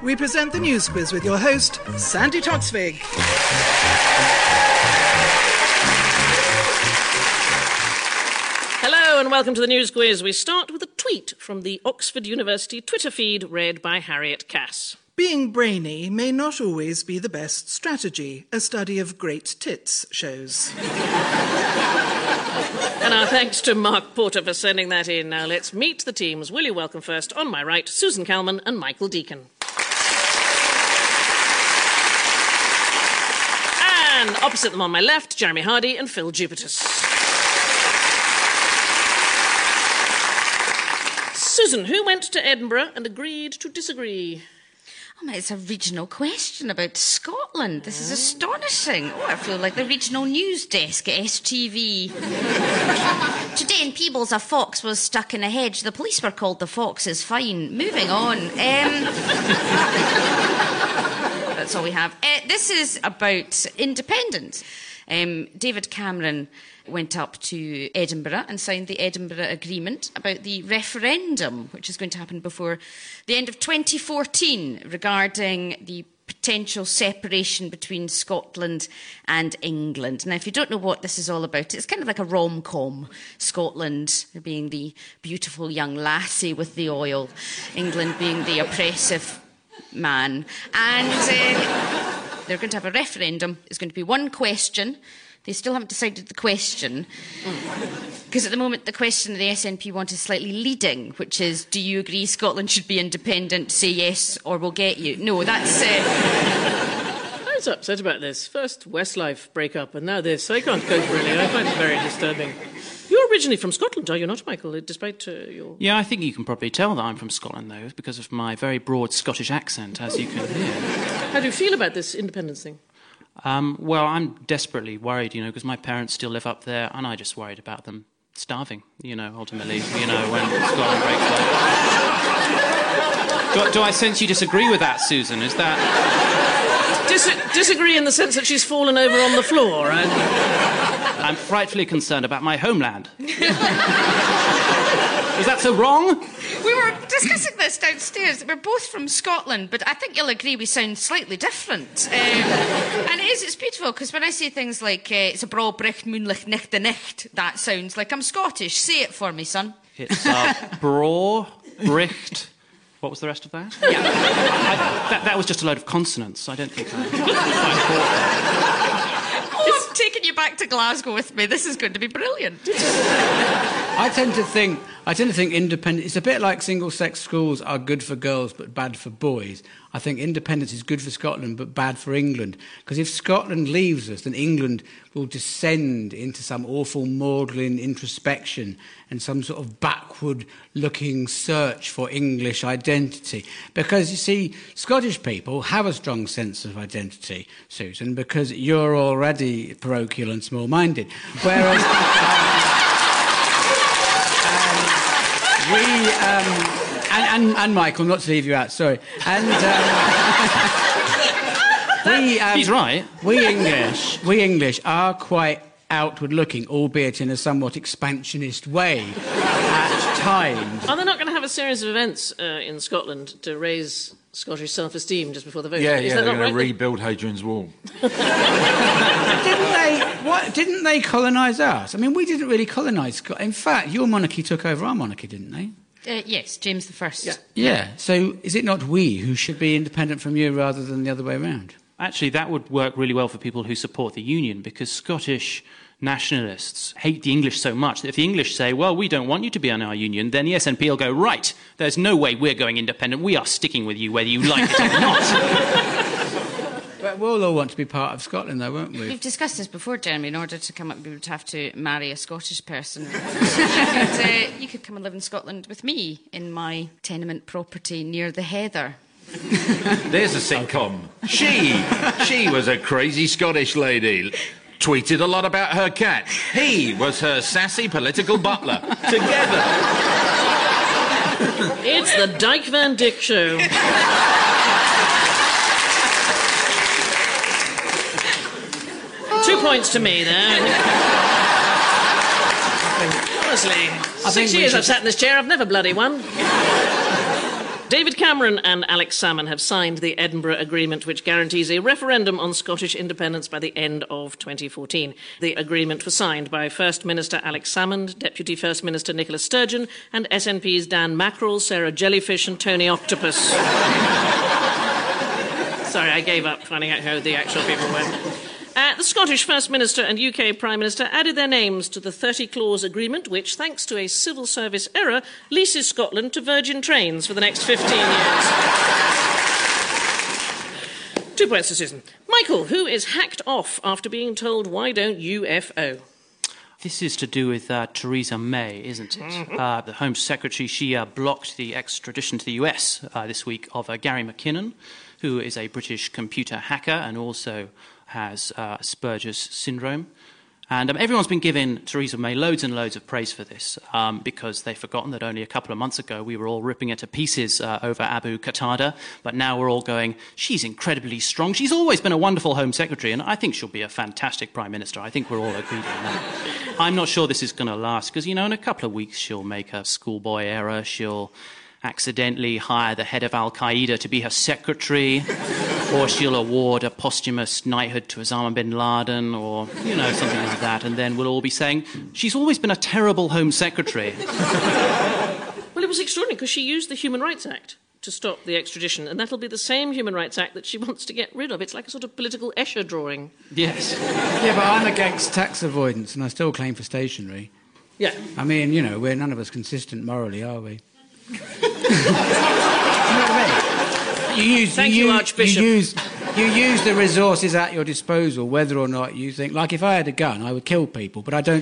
we present the News Quiz with your host, Sandy Toksvig. Hello and welcome to the News Quiz. We start with a tweet from the Oxford University Twitter feed read by Harriet Cass. Being brainy may not always be the best strategy, a study of great tits shows. And our thanks to Mark Porter for sending that in. Now let's meet the teams. Will you welcome first, on my right, Susan Calman and Michael Deacon. And opposite them on my left, Jeremy Hardy and Phil Jupitus. Susan, who went to Edinburgh and agreed to disagree? Oh, it's a regional question about Scotland. This is astonishing. Oh, I feel like the regional news desk at STV. Today in Peebles, a fox was stuck in a hedge. The police were called. The fox is fine. Moving on. That's all we have. This is about independence. David Cameron went up to Edinburgh and signed the Edinburgh Agreement about the referendum, which is going to happen before the end of 2014, regarding the potential separation between Scotland and England. Now, if you don't know what this is all about, it's kind of like a rom-com. Scotland being the beautiful young lassie with the oil, England being the oppressive man. And they're going to have a referendum. It's going to be one question. They still haven't decided the question. Because at the moment, the question the SNP want is slightly leading, which is, do you agree Scotland should be independent? Say yes, or we'll get you. No, that's... I was upset about this. First Westlife breakup, and now this. I can't cope, really. I find it very disturbing. You're originally from Scotland, are you not, Michael, despite your... Yeah, I think you can probably tell that I'm from Scotland, though, because of my very broad Scottish accent, as you can hear. How do you feel about this independence thing? Well, I'm desperately worried, because my parents still live up there, and I just worried about them starving, ultimately, when Scotland breaks up. Do I sense you disagree with that, Susan? Is that... Disagree in the sense that she's fallen over on the floor, right? I'm frightfully concerned about my homeland. Is that so wrong? We were discussing this downstairs. We're both from Scotland, but I think you'll agree we sound slightly different. And it's beautiful, because when I say things like, it's a bra bricht moonlich nicht de nicht, that sounds like I'm Scottish. Say it for me, son. It's bra bricht... What was the rest of that? Yeah. That was just a load of consonants. I don't think I I'm taking you back to Glasgow with me. This is going to be brilliant. I tend to think independence... It's a bit like single-sex schools are good for girls but bad for boys. I think independence is good for Scotland but bad for England. Because if Scotland leaves us, then England will descend into some awful maudlin introspection and some sort of backward-looking search for English identity. Because, you see, Scottish people have a strong sense of identity, Susan, because you're already parochial and small-minded. Whereas... And Michael, not to leave you out, sorry. And He's right. We English are quite outward-looking, albeit in a somewhat expansionist way at times. Are they not going to have a series of events in Scotland to raise Scottish self-esteem just before the vote? Yeah, they're going to rebuild Hadrian's Wall. Didn't they colonise us? I mean, we didn't really colonise Scotland. In fact, your monarchy took over our monarchy, didn't they? Yes, James I. Yeah, so is it not we who should be independent from you rather than the other way around? Actually, that would work really well for people who support the Union, because Scottish nationalists hate the English so much that if the English say, well, we don't want you to be in our union, then the SNP will go, right, there's no way we're going independent. We are sticking with you whether you like it or not. But we'll all want to be part of Scotland, though, won't we? We've discussed this before, Jeremy. In order to come up, we would have to marry a Scottish person. You could come and live in Scotland with me in my tenement property near the Heather. There's a sitcom. She was a crazy Scottish lady. Tweeted a lot about her cat. He was her sassy political butler. Together. It's the Dyke Van Dyck Show. 2 points to me there. Honestly, 6 years I've sat in this chair, I've never bloody won. David Cameron and Alex Salmond have signed the Edinburgh Agreement, which guarantees a referendum on Scottish independence by the end of 2014. The agreement was signed by First Minister Alex Salmond, Deputy First Minister Nicola Sturgeon, and SNP's Dan Mackerel, Sarah Jellyfish and Tony Octopus. Sorry, I gave up finding out who the actual people were. The Scottish First Minister and UK Prime Minister added their names to the 30-clause agreement, which, thanks to a civil service error, leases Scotland to Virgin Trains for the next 15 years. 2 points to Susan. Michael, who is hacked off after being told, why don't UFO? This is to do with Theresa May, isn't it? Mm-hmm. The Home Secretary, she blocked the extradition to the US this week of Gary McKinnon, who is a British computer hacker and also has Asperger's syndrome. And everyone's been giving Theresa May loads and loads of praise for this because they've forgotten that only a couple of months ago we were all ripping her to pieces over Abu Qatada, but now we're all going, she's incredibly strong. She's always been a wonderful Home Secretary, and I think she'll be a fantastic Prime Minister. I think we're all agreed on that. I'm not sure this is going to last because, in a couple of weeks she'll make a schoolboy error. She'll accidentally hire the head of Al-Qaeda to be her secretary, or she'll award a posthumous knighthood to Osama bin Laden, or, something like that, and then we'll all be saying, she's always been a terrible Home Secretary. Well, it was extraordinary, because she used the Human Rights Act to stop the extradition, and that'll be the same Human Rights Act that she wants to get rid of. It's like a sort of political Escher drawing. Yes. Yeah, but I'm against tax avoidance, and I still claim for stationery. Yeah. I mean, we're none of us consistent morally, are we? You know what I mean? Thank you, Archbishop. You use the resources at your disposal, whether or not you think. Like, if I had a gun, I would kill people, but I don't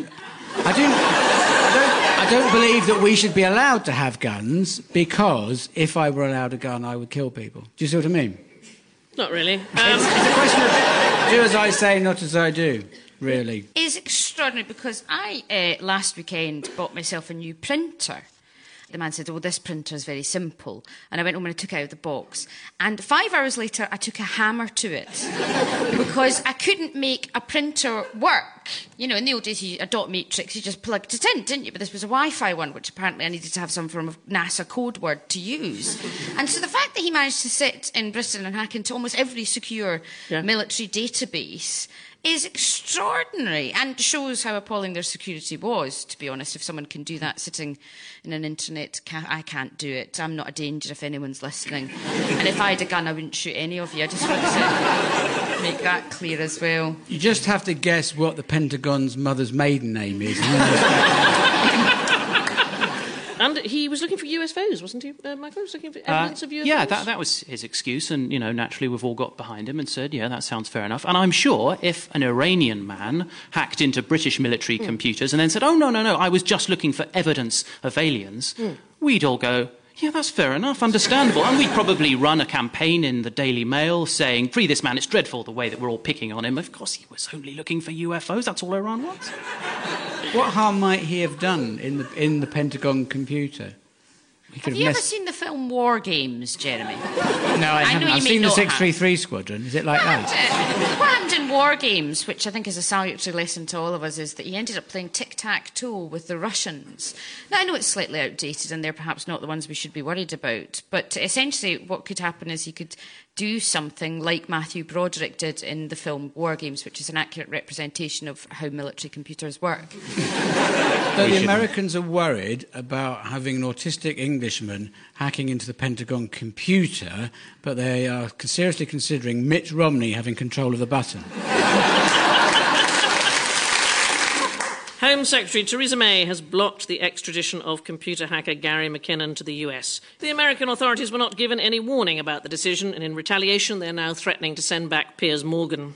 believe that we should be allowed to have guns, because if I were allowed a gun, I would kill people. Do you see what I mean? Not really. It's a question of do as I say, not as I do. Really. It's extraordinary because I, last weekend, bought myself a new printer. The man said, this printer is very simple. And I went home and I took it out of the box. And 5 hours later, I took a hammer to it because I couldn't make a printer work. In the old days, a dot matrix, you just plugged it in, didn't you? But this was a Wi-Fi one, which apparently I needed to have some form of NASA code word to use. And so the fact that he managed to sit in Britain and hack into almost every secure military database is extraordinary and shows how appalling their security was, to be honest. If someone can do that sitting in an internet I can't do it. I'm not a danger if anyone's listening. And if I had a gun, I wouldn't shoot any of you. I just want to make that clear as well. You just have to guess what the Pentagon's mother's maiden name is. And he was looking for UFOs, wasn't he, Michael? He was looking for evidence of UFOs? Yeah, that was his excuse, and, naturally we've all got behind him and said, yeah, that sounds fair enough. And I'm sure if an Iranian man hacked into British military computers and then said, oh, no, I was just looking for evidence of aliens, we'd all go, yeah, that's fair enough, understandable. And we'd probably run a campaign in the Daily Mail saying, free this man, it's dreadful the way that we're all picking on him. Of course he was only looking for UFOs, that's all Iran wants. What harm might he have done in the Pentagon computer? Have you ever seen the film War Games, Jeremy? No, I haven't. I've seen the 633 Squadron. Is it like that? What happened in War Games, which I think is a salutary lesson to all of us, is that he ended up playing tic-tac-toe with the Russians. Now, I know it's slightly outdated and they're perhaps not the ones we should be worried about, but essentially what could happen is he could do something like Matthew Broderick did in the film War Games, which is an accurate representation of how military computers work. So the Americans are worried about having an autistic Englishman hacking into the Pentagon computer, but they are seriously considering Mitt Romney having control of the button. Home Secretary Theresa May has blocked the extradition of computer hacker Gary McKinnon to the US. The American authorities were not given any warning about the decision, and in retaliation they're now threatening to send back Piers Morgan.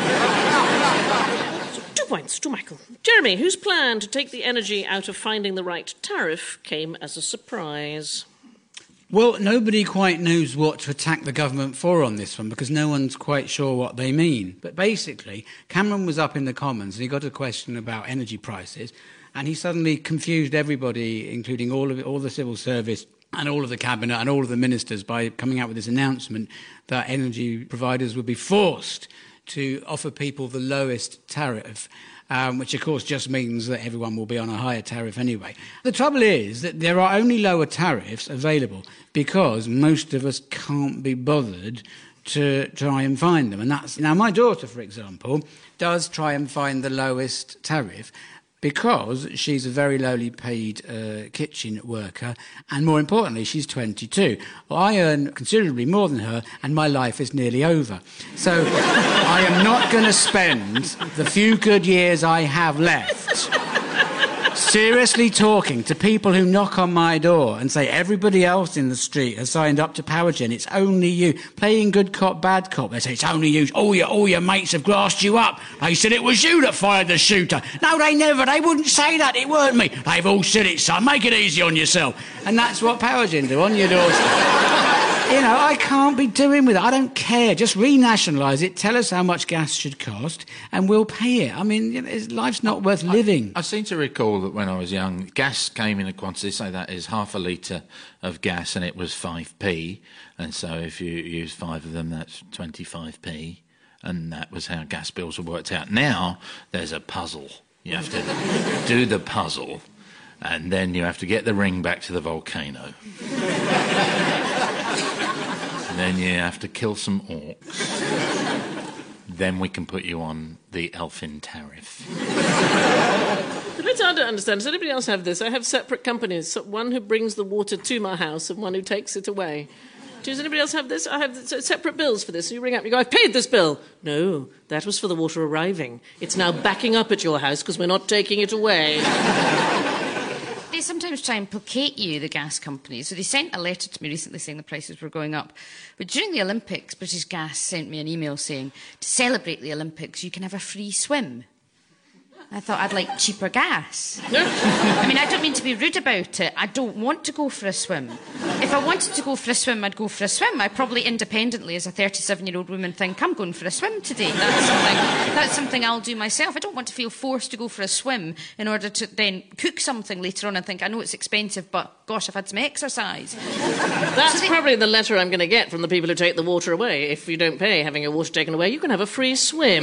So 2 points to Michael. Jeremy, whose plan to take the energy out of finding the right tariff came as a surprise? Well, nobody quite knows what to attack the government for on this one because no one's quite sure what they mean. But basically, Cameron was up in the Commons and he got a question about energy prices and he suddenly confused everybody, including all the civil service and all of the cabinet and all of the ministers, by coming out with this announcement that energy providers would be forced to offer people the lowest tariff. which of course just means that everyone will be on a higher tariff anyway. The trouble is that there are only lower tariffs available because most of us can't be bothered to try and find them. And that's now my daughter, for example, does try and find the lowest tariff because she's a very lowly paid kitchen worker, and more importantly, she's 22. Well, I earn considerably more than her, and my life is nearly over. So I am not going to spend the few good years I have left seriously talking to people who knock on my door and say everybody else in the street has signed up to Powergen, it's only you. Playing good cop, bad cop. They say it's only you. All your mates have glassed you up. They said it was you that fired the shooter. No, they never. They wouldn't say that. It weren't me. They've all said it, son. Make it easy on yourself. And that's what Powergen do on your doorstep. You know, I can't be doing with it. I don't care. Just renationalise it. Tell us how much gas should cost, and we'll pay it. I mean, you know, life's not worth living. I seem to recall that when I was young, gas came in a quantity, say that is half a litre of gas, and it was 5p. And so if you use 5 of them, that's 25p. And that was how gas bills were worked out. Now, there's a puzzle. You have to do the puzzle, and then you have to get the ring back to the volcano. Then you have to kill some orcs. Then we can put you on the elfin tariff. The bit I don't understand, does anybody else have this? I have separate companies, one who brings the water to my house and one who takes it away. Does anybody else have this? I have separate bills for this. So you ring up, you go, I've paid this bill. No, that was for the water arriving. It's now backing up at your house because we're not taking it away. They sometimes try and placate you, the gas companies. So they sent a letter to me recently saying the prices were going up. But during the Olympics, British Gas sent me an email saying, to celebrate the Olympics, you can have a free swim. I thought I'd like cheaper gas. I mean, I don't mean to be rude about it. I don't want to go for a swim. If I wanted to go for a swim, I'd go for a swim. I probably independently, as a 37-year-old woman, think, I'm going for a swim today. That's something I'll do myself. I don't want to feel forced to go for a swim in order to then cook something later on and think, I know it's expensive, but gosh, I've had some exercise. That's probably the letter I'm going to get from the people who take the water away. If you don't pay having your water taken away, you can have a free swim.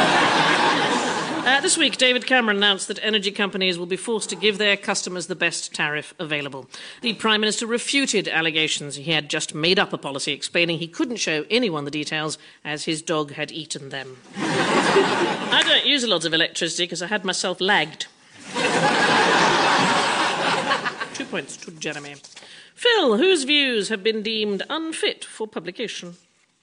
This week, David Cameron announced that energy companies will be forced to give their customers the best tariff available. The Prime Minister refuted allegations he had just made up a policy, explaining he couldn't show anyone the details as his dog had eaten them. I don't use a lot of electricity because I had myself lagged. 2 points to Jeremy. Phil, whose views have been deemed unfit for publication?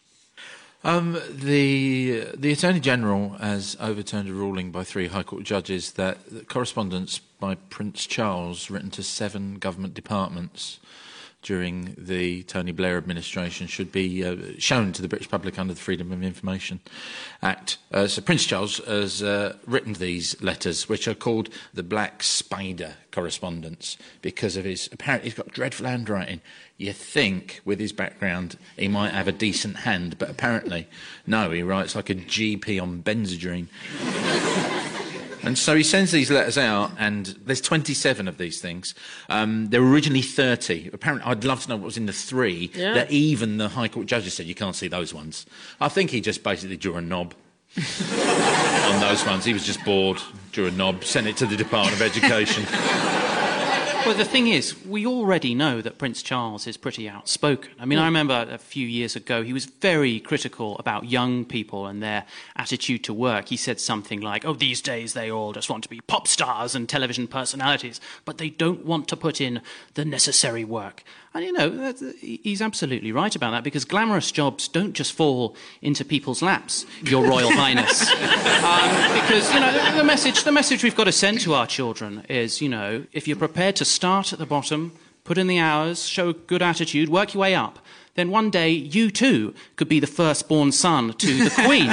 The Attorney General has overturned a ruling by 3 High Court judges that correspondence by Prince Charles written to 7 government departments during the Tony Blair administration should be shown to the British public under the Freedom of Information Act. So Prince Charles has written these letters, which are called the Black Spider correspondence, because of his... Apparently he's got dreadful handwriting. You think, with his background, he might have a decent hand, but apparently, no, he writes like a GP on Benzedrine. And so he sends these letters out, and there's 27 of these things. There were originally 30. Apparently, I'd love to know what was in the 3 that even the High Court judges said you can't see those ones. I think he just basically drew a knob on those ones. He was just bored, drew a knob, sent it to the Department of Education. Well, the thing is, we already know that Prince Charles is pretty outspoken. I mean, I remember a few years ago, he was very critical about young people and their attitude to work. He said something like, oh, these days they all just want to be pop stars and television personalities, but they don't want to put in the necessary work. And, you know, he's absolutely right about that, because glamorous jobs don't just fall into people's laps, Your Royal Highness. Because, you know, the message we've got to send to our children is, you know, if you're prepared to start at the bottom, put in the hours, show a good attitude, work your way up, then one day you too could be the firstborn son to the Queen.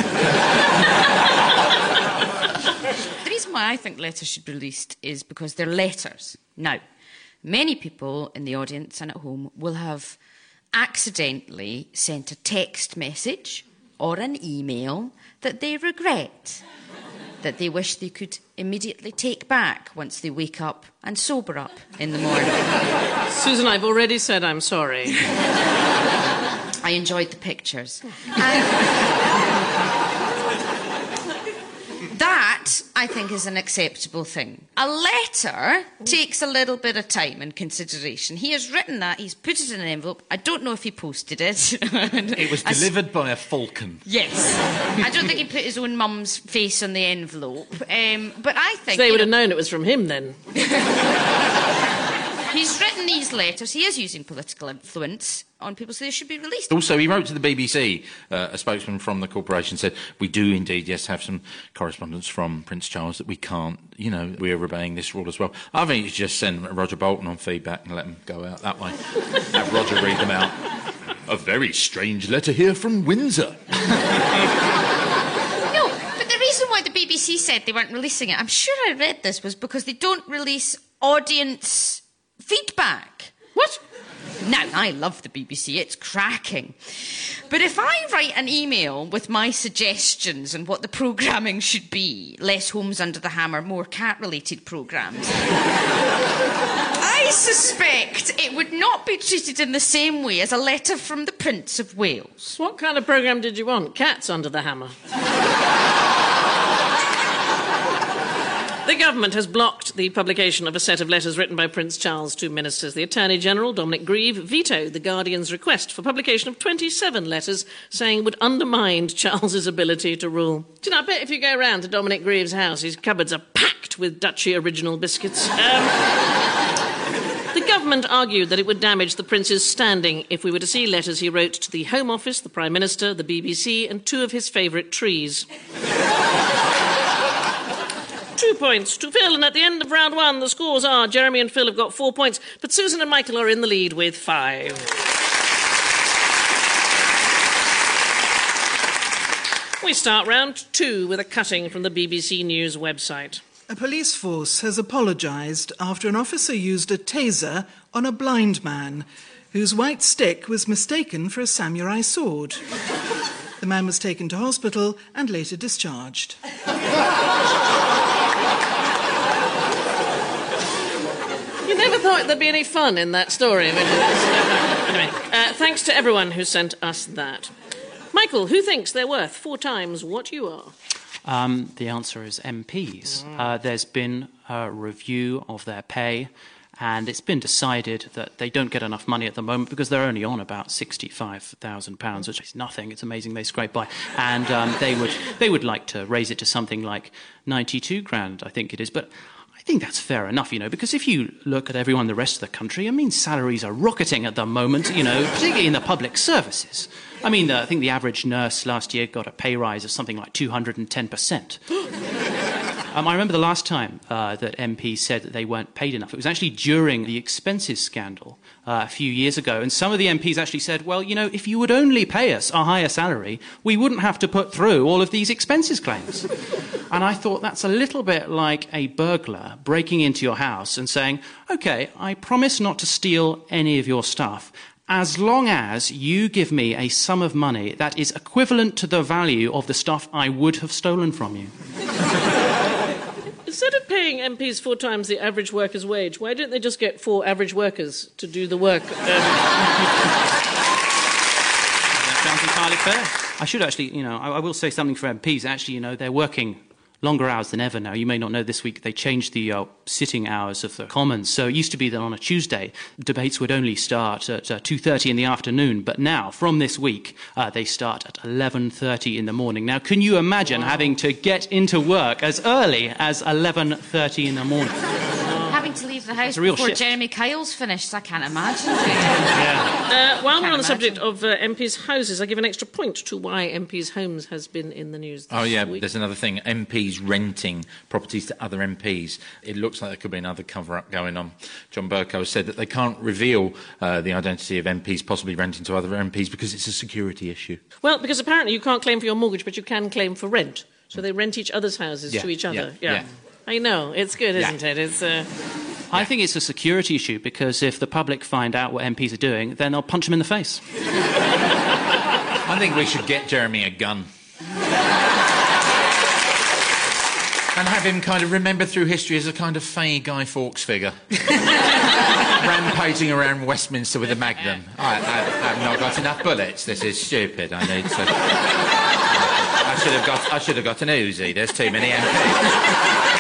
The reason why I think letters should be released is because they're letters. Now, many people in the audience and at home will have accidentally sent a text message or an email that they regret, that they wish they could immediately take back once they wake up and sober up in the morning. Susan, I've already said I'm sorry. I enjoyed the pictures. That, I I think is an acceptable thing. A letter takes a little bit of time and consideration. He has written that, he's put it in an envelope. I don't know if he posted it. It was delivered by a falcon. Yes. I don't think he put his own mum's face on the envelope. But I think... So they would have known it was from him then. He's written these letters. He is using political influence on people, so they should be released. Also, he wrote to the BBC. A spokesman from the corporation said, we do indeed, yes, have some correspondence from Prince Charles that we can't, we're obeying this rule as well. I think you should just send Roger Bolton on feedback and let him go out that way. Have Roger read them out. A very strange letter here from Windsor. No, but the reason why the BBC said they weren't releasing it, I'm sure I read this, was because they don't release audience feedback. What? Now, I love the BBC, it's cracking. But if I write an email with my suggestions and what the programming should be, less Homes Under the Hammer, more cat-related programmes, I suspect it would not be treated in the same way as a letter from the Prince of Wales. What kind of programme did you want? Cats Under the Hammer? The government has blocked the publication of a set of letters written by Prince Charles to ministers. The Attorney-General, Dominic Grieve, vetoed the Guardian's request for publication of 27 letters, saying it would undermine Charles's ability to rule. Do you know, I bet if you go round to Dominic Grieve's house, his cupboards are packed with Duchy original biscuits. The government argued that it would damage the Prince's standing if we were to see letters he wrote to the Home Office, the Prime Minister, the BBC and two of his favourite trees. 2 points to Phil, and at the end of round one, the scores are Jeremy and Phil have got 4 points, but Susan and Michael are in the lead with 5. We start round 2 with a cutting from the BBC News website. A police force has apologised after an officer used a taser on a blind man whose white stick was mistaken for a samurai sword. The man was taken to hospital and later discharged. You never thought there'd be any fun in that story. Anyway, thanks to everyone who sent us that. Michael, who thinks they're worth 4 times what you are? The answer is MPs. There's been a review of their pay, and it's been decided that they don't get enough money at the moment because they're only on about £65,000, which is nothing. It's amazing they scrape by. And they would like to raise it to something like 92 grand, I think it is. But I think that's fair enough, because if you look at everyone in the rest of the country, salaries are rocketing at the moment, particularly in the public services. I think the average nurse last year got a pay rise of something like 210%. I remember the last time that MPs said that they weren't paid enough. It was actually during the expenses scandal a few years ago. And some of the MPs actually said, well, if you would only pay us a higher salary, we wouldn't have to put through all of these expenses claims. And I thought that's a little bit like a burglar breaking into your house and saying, OK, I promise not to steal any of your stuff, as long as you give me a sum of money that is equivalent to the value of the stuff I would have stolen from you. Instead of paying MPs 4 times the average worker's wage, why don't they just get 4 average workers to do the work? That sounds entirely fair. I should actually, I will say something for MPs. Actually, they're working longer hours than ever now. You may not know this week they changed the sitting hours of the Commons. So it used to be that on a Tuesday, debates would only start at 2:30 in the afternoon. But now, from this week, they start at 11:30 in the morning. Now, can you imagine having to get into work as early as 11:30 in the morning? Having to leave the house before shift. Jeremy Kyle's finished, I can't imagine. While we're on the subject of MPs' houses, I give an extra point to why MPs' homes has been in the news this week. There's another thing. MPs renting properties to other MPs. It looks like there could be another cover-up going on. John Bercow has said that they can't reveal the identity of MPs possibly renting to other MPs because it's a security issue. Well, because apparently you can't claim for your mortgage, but you can claim for rent. So they rent each other's houses to each other. Yeah. I know. It's good, isn't it? It's. I think it's a security issue because if the public find out what MPs are doing, then they'll punch them in the face. I think we should get Jeremy a gun. And have him kind of remembered through history as a kind of fey Guy Fawkes figure. Rampaging around Westminster with a magnum. I've not got enough bullets. This is stupid. I need to... I should have got an Uzi. There's too many MPs.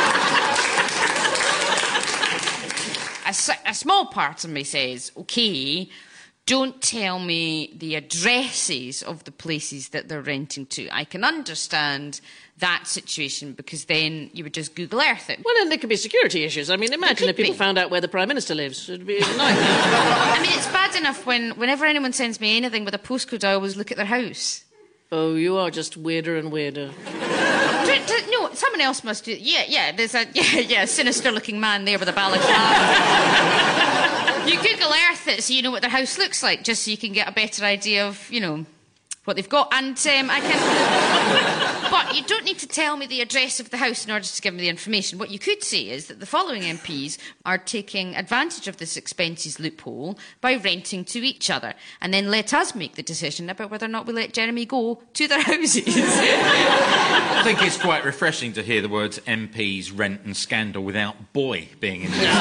A small part of me says, OK, don't tell me the addresses of the places that they're renting to. I can understand that situation because then you would just Google Earth it. Well, and there could be security issues. I mean, imagine if people found out where the Prime Minister lives. It'd be a nightmare. I mean, it's bad enough whenever anyone sends me anything with a postcode, I always look at their house. Oh, you are just weirder and weirder. No, someone else must do... Yeah, there's a sinister-looking man there with a balaclava. You Google Earth it so you know what their house looks like, just so you can get a better idea of, what they've got. And I can... But you don't need to tell me the address of the house in order to give me the information. What you could say is that the following MPs are taking advantage of this expenses loophole by renting to each other. And then let us make the decision about whether or not we let Jeremy go to their houses. I think it's quite refreshing to hear the words MPs, rent and scandal without boy being in there.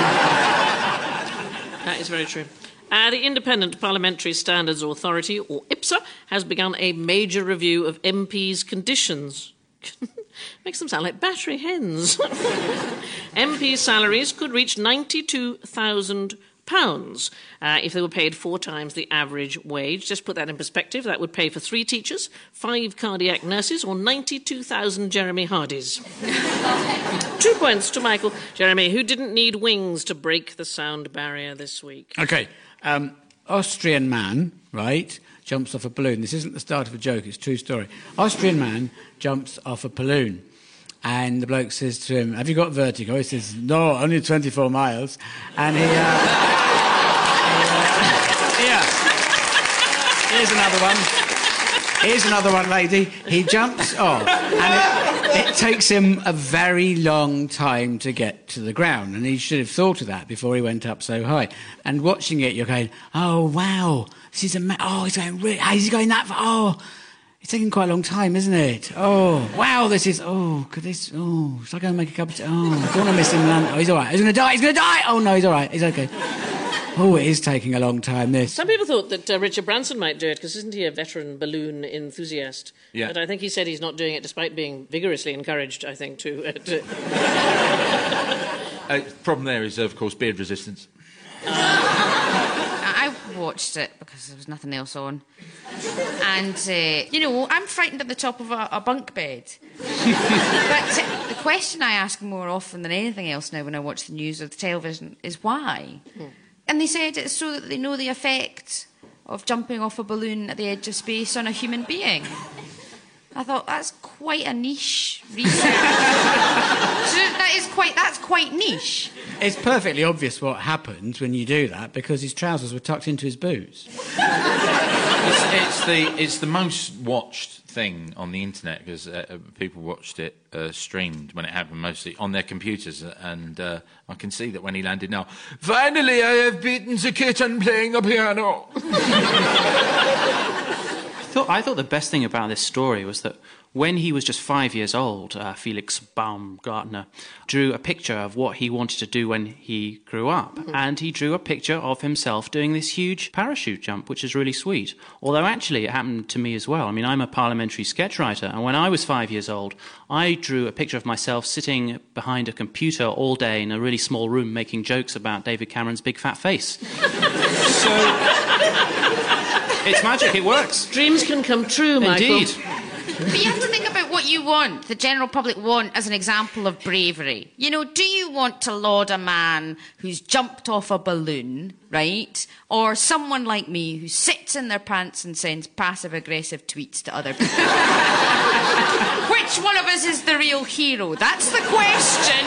That is very true. The Independent Parliamentary Standards Authority, or IPSA, has begun a major review of MPs' conditions. Makes them sound like battery hens. MP salaries could reach £92,000 if they were paid 4 times the average wage. Just put that in perspective, that would pay for 3 teachers, 5 cardiac nurses, or 92,000 Jeremy Hardys. 2 points to Michael. Jeremy, who didn't need wings to break the sound barrier this week? OK. Austrian man, right, jumps off a balloon. This isn't the start of a joke, it's a true story. Austrian man jumps off a balloon. And the bloke says to him, have you got vertigo? He says, no, only 24 miles. And here's another one. Here's another one, lady. He jumps off, and it takes him a very long time to get to the ground, and he should have thought of that before he went up so high. And watching it, you're going, oh, wow, this is he's going really... How's he going that far? Oh, it's taking quite a long time, isn't it? Oh, wow, this is... Oh, could this... Oh, should I go and make a cup of tea? Oh, I don't want to miss him. Oh, he's all right. He's going to die. He's going to die. Oh, no, he's all right. He's OK. Oh, it is taking a long time, this. Some people thought that Richard Branson might do it, because isn't he a veteran balloon enthusiast? Yeah. But I think he said he's not doing it despite being vigorously encouraged, I think, to... Problem there is, of course, beard resistance. I watched it because there was nothing else on. And, I'm frightened at the top of a bunk bed. But the question I ask more often than anything else now when I watch the news or the television is why? And they said it's so that they know the effect of jumping off a balloon at the edge of space on a human being. I thought, that's quite a niche research. That's quite niche. It's perfectly obvious what happens when you do that, because his trousers were tucked into his boots. It's the most watched thing on the internet, because people watched it streamed when it happened, mostly on their computers, and I can see that when he landed now, finally I have beaten the kitten playing the piano. I thought the best thing about this story was that when he was just 5 years old, Felix Baumgartner drew a picture of what he wanted to do when he grew up. And he drew a picture of himself doing this huge parachute jump, which is really sweet. Although actually it happened to me as well. I mean, I'm a parliamentary sketch writer, and when I was 5 years old, I drew a picture of myself sitting behind a computer all day in a really small room making jokes about David Cameron's big fat face. So... It's magic, it works. Dreams can come true, Michael. Indeed. But you have to think about what you want, the general public want, as an example of bravery. Do you want to laud a man who's jumped off a balloon, right? Or someone like me who sits in their pants and sends passive-aggressive tweets to other people? Which one of us is the real hero? That's the question.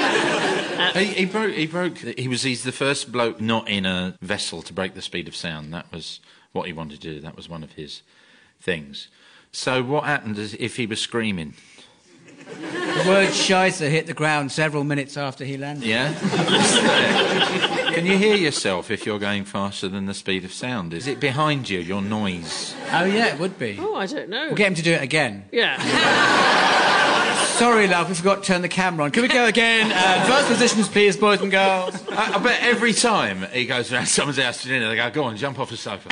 He's the first bloke not in a vessel to break the speed of sound. That was what he wanted to do. That was one of his things. So what happened if he was screaming? The word scheisse hit the ground several minutes after he landed. Yeah? Can you hear yourself if you're going faster than the speed of sound? Is it behind you, your noise? Oh, yeah, it would be. Oh, I don't know. We'll get him to do it again. Yeah. Sorry, love, we forgot to turn the camera on. Can we go again? First positions, please, boys and girls. I bet every time he goes around someone's house to dinner, they go, go on, jump off the sofa.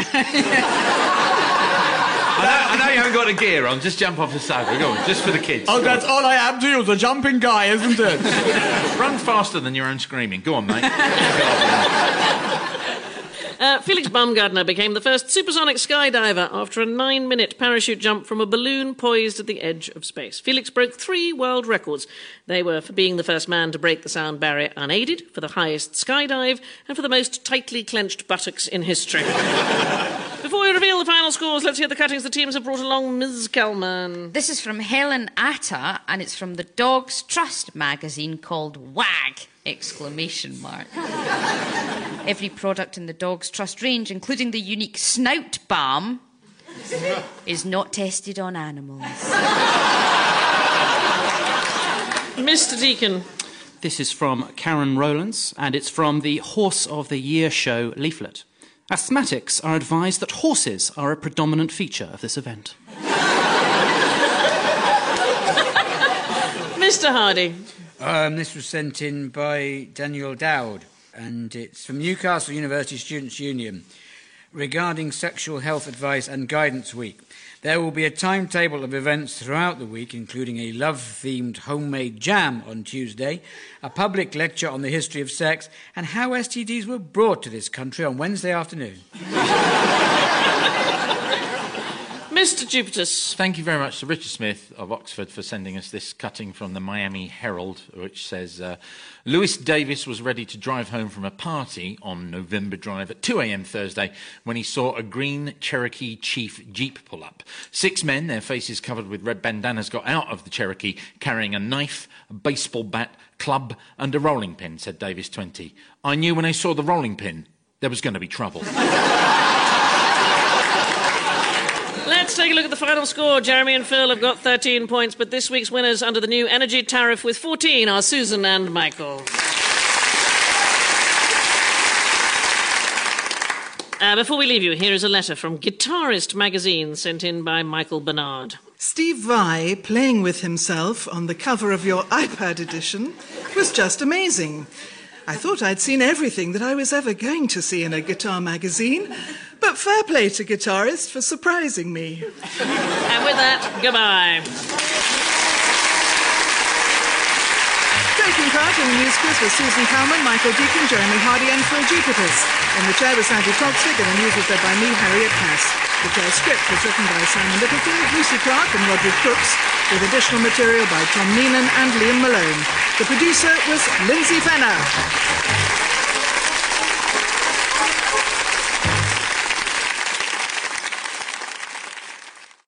I know you haven't got a gear on, just jump off the sofa. Go on, just for the kids. Oh, that's all I am to you, the jumping guy, isn't it? Run faster than your own screaming. Go on, mate. Felix Baumgartner became the first supersonic skydiver after a 9-minute parachute jump from a balloon poised at the edge of space. Felix broke 3 world records. They were for being the first man to break the sound barrier unaided, for the highest skydive, and for the most tightly clenched buttocks in history. Before we reveal the final scores, let's hear the cuttings the teams have brought along. Ms. Kalman. This is from Helen Atta, and it's from the Dogs Trust magazine called WAG! Exclamation mark. Every product in the Dogs Trust range, including the unique snout balm, is not tested on animals. Mr. Deacon. This is from Karen Rowlands, and it's from the Horse of the Year show leaflet. Asthmatics are advised that horses are a predominant feature of this event. Mr. Hardy. This was sent in by Daniel Dowd, and it's from Newcastle University Students' Union regarding Sexual Health Advice and Guidance Week. There will be a timetable of events throughout the week, including a love-themed homemade jam on Tuesday, a public lecture on the history of sex, and how STDs were brought to this country on Wednesday afternoon. Mr. Jupitus. Thank you very much to Richard Smith of Oxford for sending us this cutting from the Miami Herald, which says, Lewis Davis was ready to drive home from a party on November Drive at 2 a.m. Thursday when he saw a green Cherokee Chief Jeep pull up. 6 men, their faces covered with red bandanas, got out of the Cherokee carrying a knife, a baseball bat, club and a rolling pin, said Davis, 20. I knew when I saw the rolling pin there was going to be trouble. Let's take a look at the final score. Jeremy and Phil have got 13 points, but this week's winners under the new energy tariff with 14 are Susan and Michael. Before we leave you, here is a letter from Guitarist magazine sent in by Michael Bernard. Steve Vai playing with himself on the cover of your iPad edition was just amazing. I thought I'd seen everything that I was ever going to see in a guitar magazine, but fair play to Guitarist for surprising me. And with that, goodbye. Taking part in the news quiz were Susan Kalman, Michael Deacon, Jeremy Hardy and Phil Jupitus. In the chair was Andy Toxic and the news was read by me, Harriet Cass. The chair script was written by Simon Littlefield, Lucy Clark and Roderick Crooks, with additional material by Tom Neenan and Liam Malone. The producer was Lindsay Fenner.